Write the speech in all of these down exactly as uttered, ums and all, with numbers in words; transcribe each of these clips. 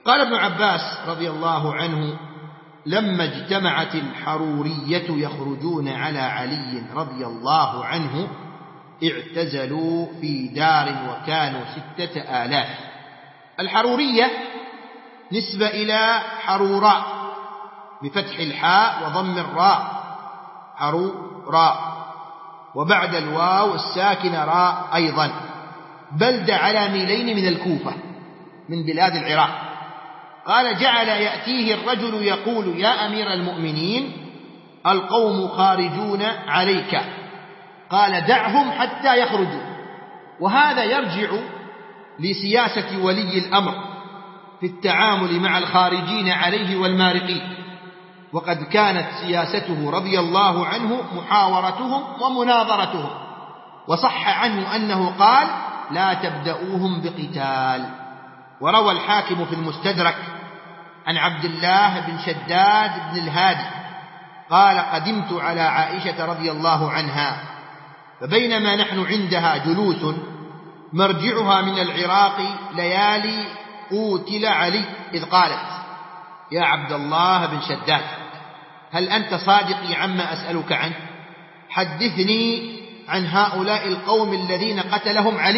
قال ابن عباس رضي الله عنه: لما اجتمعت الحرورية يخرجون على علي رضي الله عنه اعتزلوا في دار وكانوا ستة آلاف. الحرورية نسبة إلى حروراء بفتح الحاء وضم الراء، حروراء، وبعد الواو الساكنة راء أيضا، بلدة على ميلين من الكوفة من بلاد العراق. قال: جعل يأتيه الرجل يقول: يا أمير المؤمنين، القوم خارجون عليك. قال: دعهم حتى يخرجوا. وهذا يرجع لسياسة ولي الأمر في التعامل مع الخارجين عليه والمارقين، وقد كانت سياسته رضي الله عنه محاورتهم ومناظرتهم. وصح عنه أنه قال: لا تبدأوهم بقتال. وروى الحاكم في المستدرك عن عبد الله بن شداد بن الهادي قال: قدمت على عائشة رضي الله عنها، فبينما نحن عندها جلوس مرجعها من العراق ليالي قوتل علي، إذ قالت: يا عبد الله بن شداد، هل أنت صادقي عما أسألك عنه؟ حدثني عن هؤلاء القوم الذين قتلهم علي.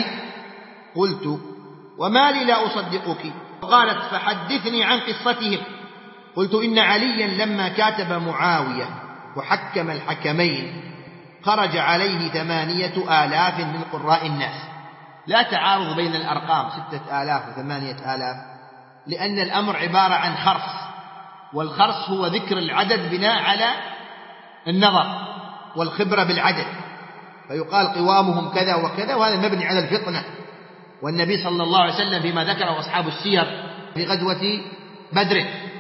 قلت: وما لي لا أصدقك؟ قالت: فحدثني عن قصتهم. قلت: إن عليا لما كاتب معاوية وحكم الحكمين خرج عليه ثمانية آلاف من قراء الناس. لا تعارض بين الأرقام ستة آلاف وثمانية آلاف، لأن الأمر عبارة عن خرص، والخرص هو ذكر العدد بناء على النظر والخبرة بالعدد، فيقال قوامهم كذا وكذا، وهذا مبني على الفطنة. والنبي صلى الله عليه وسلم فيما ذكره أصحاب السير في غزوة بدر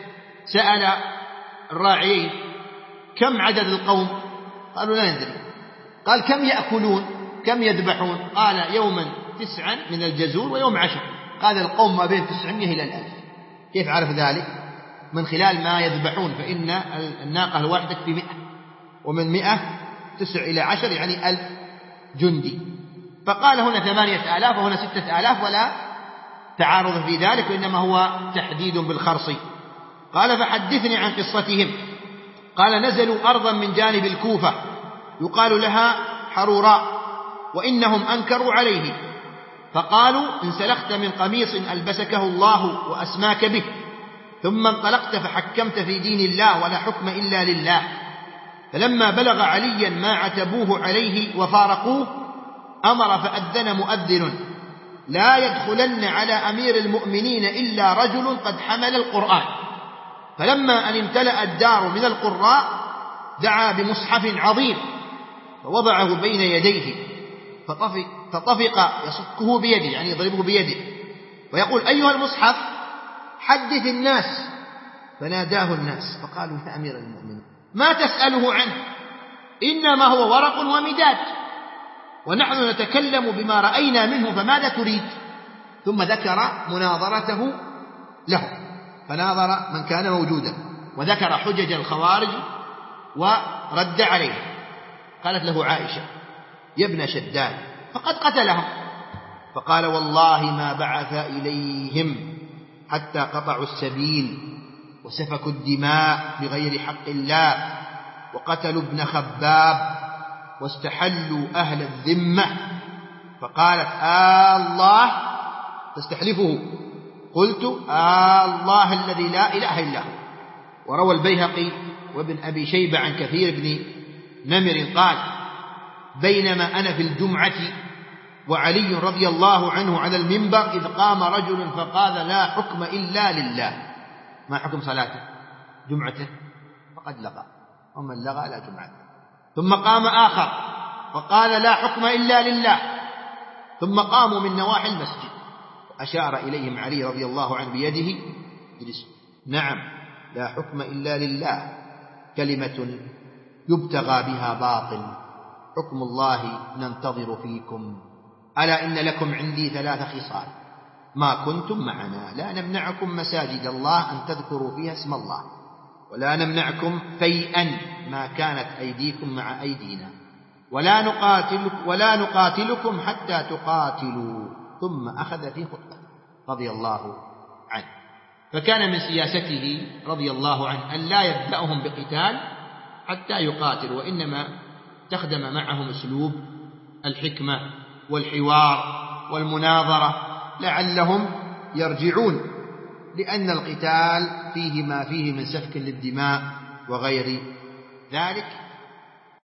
سأل الراعيين: كم عدد القوم؟ قالوا: لا ندري. قال: كم يأكلون؟ كم يذبحون؟ قال: يوما تسعا من الجزور ويوم عشر. قال: القوم ما بين تسعمائة إلى الألف. كيف عرف ذلك؟ من خلال ما يذبحون، فإن الناقة الواحدة تكفي مئة، ومن مئة تسع إلى عشر يعني ألف جندي. فقال: هنا ثمانية آلاف وهنا ستة آلاف، ولا تعارض في ذلك، وإنما هو تحديد بالخرص. قال: فحدثني عن قصتهم. قال: نزلوا أرضا من جانب الكوفة يقال لها حروراء، وإنهم أنكروا عليه، فقالوا: إن سلخت من قميص ألبسكه الله وأسماك به، ثم انطلقت فحكمت في دين الله ولا حكم إلا لله. فلما بلغ عليا ما عتبوه عليه وفارقوه، أمر فأذن مؤذن: لا يدخلن على أمير المؤمنين إلا رجل قد حمل القرآن. فلما أن امتلأ الدار من القراء دعا بمصحف عظيم فوضعه بين يديه، فطفق, فطفق يصكه بيده، يعني يضربه بيده، ويقول: أيها المصحف حدث الناس. فناداه الناس فقالوا: يا أمير المؤمنين، ما تسأله عنه؟ إنما هو ورق ومداد، ونحن نتكلم بما رأينا منه، فماذا تريد؟ ثم ذكر مناظرته له، فناظر من كان موجودا وذكر حجج الخوارج ورد عليه. قالت له عائشة: يا ابن شداد، فقد قتلهم. فقال: والله ما بعث إليهم حتى قطعوا السبيل وسفكوا الدماء بغير حق الله، وقتلوا ابن خباب واستحلوا أهل الذمة. فقالت: آه الله تستحلفه؟ قلت: آه الله الذي لا إله إلا هو. وروى البيهقي وابن أبي شيبة عن كثير بن نمر قال: بينما أنا في الجمعة وعلي رضي الله عنه على المنبر، إذ قام رجل فقال: لا حكم إلا لله. ما حكم صلاته؟ جمعته فقد لغى، ومن لغى لا جمعة. ثم قام آخر فقال: لا حكم إلا لله. ثم قاموا من نواحي المسجد، أشار إليهم علي رضي الله عنه بيده: اجلسوا. نعم، لا حكم إلا لله كلمة يبتغى بها باطل، حكم الله ننتظر فيكم. ألا إن لكم عندي ثلاث خصال: ما كنتم معنا لا نمنعكم مساجد الله أن تذكروا فيها اسم الله، ولا نمنعكم فيئا ما كانت أيديكم مع أيدينا، ولا نقاتل ولا نقاتلكم حتى تقاتلوا. ثم أخذ في خطبة رضي الله عنه. فكان من سياسته رضي الله عنه أن لا يبدأهم بقتال حتى يقاتلوا، وإنما استخدم معهم أسلوب الحكمة والحوار والمناظرة لعلهم يرجعون، لأن القتال فيه ما فيه من سفك للدماء وغير ذلك.